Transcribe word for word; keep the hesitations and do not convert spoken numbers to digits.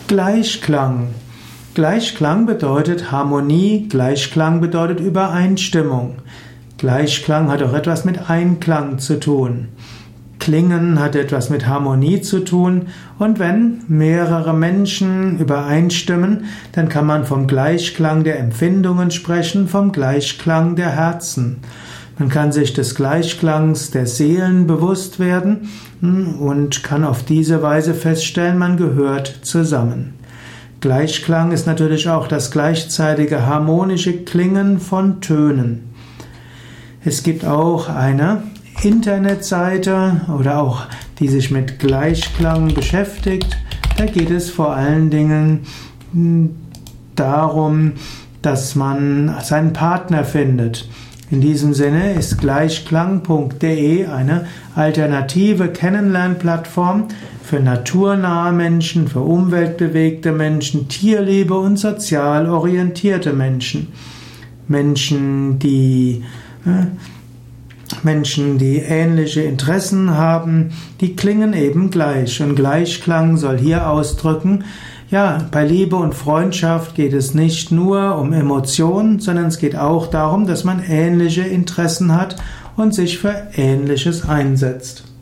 Gleichklang. Gleichklang bedeutet Harmonie, Gleichklang bedeutet Übereinstimmung. Gleichklang hat auch etwas mit Einklang zu tun. Klingen hat etwas mit Harmonie zu tun, und wenn mehrere Menschen übereinstimmen, dann kann man vom Gleichklang der Empfindungen sprechen, vom Gleichklang der Herzen. Man kann sich des Gleichklangs der Seelen bewusst werden und kann auf diese Weise feststellen, man gehört zusammen. Gleichklang ist natürlich auch das gleichzeitige harmonische Klingen von Tönen. Es gibt auch eine Internetseite oder auch die sich mit Gleichklang beschäftigt. Da geht es vor allen Dingen darum, dass man seinen Partner findet. In diesem Sinne ist gleichklang punkt de eine alternative Kennenlernplattform für naturnahe Menschen, für umweltbewegte Menschen, tierliebe und sozial orientierte Menschen. Menschen, die äh, Menschen, die ähnliche Interessen haben, die klingen eben gleich. Und Gleichklang soll hier ausdrücken, ja, bei Liebe und Freundschaft geht es nicht nur um Emotionen, sondern es geht auch darum, dass man ähnliche Interessen hat und sich für Ähnliches einsetzt.